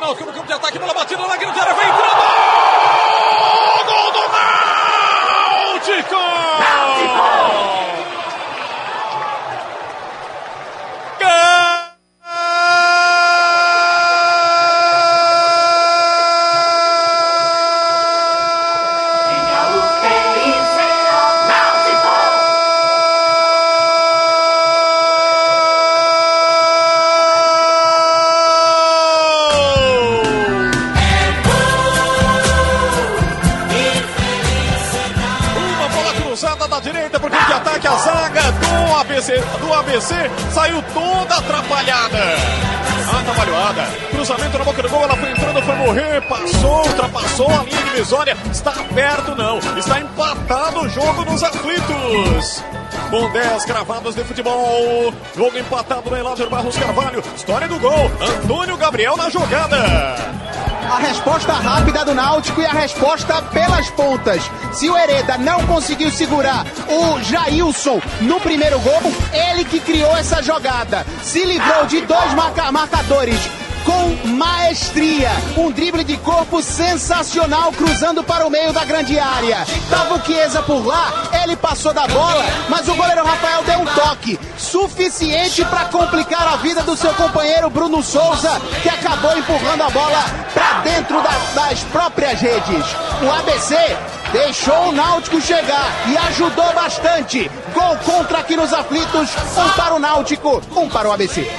Náutico no campo de ataque, bola batida na grande área, vem entrando! Gol do Náutico! Da direita pro campo de ataque, a zaga do ABC saiu toda atrapalhada. Atabalhoada, cruzamento na boca do gol, ela foi entrando, foi morrer, passou, ultrapassou a linha divisória, está perto não, está empatado o jogo nos aflitos. Com 10 cravados de futebol, jogo empatado no Eládio Barros Carvalho, história do gol, Antônio Gabriel na jogada. A resposta rápida do Náutico e a resposta pelas pontas. Se o Hereda não conseguiu segurar o Jailson no primeiro gol, ele que criou essa jogada. Se livrou de dois marcadores com maestria. Um drible de corpo sensacional, cruzando para o meio da grande área. Tava o Chiesa por lá, ele passou da bola, mas o goleiro Rafael deu um toque suficiente para complicar a vida do seu companheiro Bruno Souza, que acabou empurrando a bola para dentro das próprias redes. O ABC deixou o Náutico chegar e ajudou bastante. Gol contra aqui nos aflitos, um para o Náutico, um para o ABC.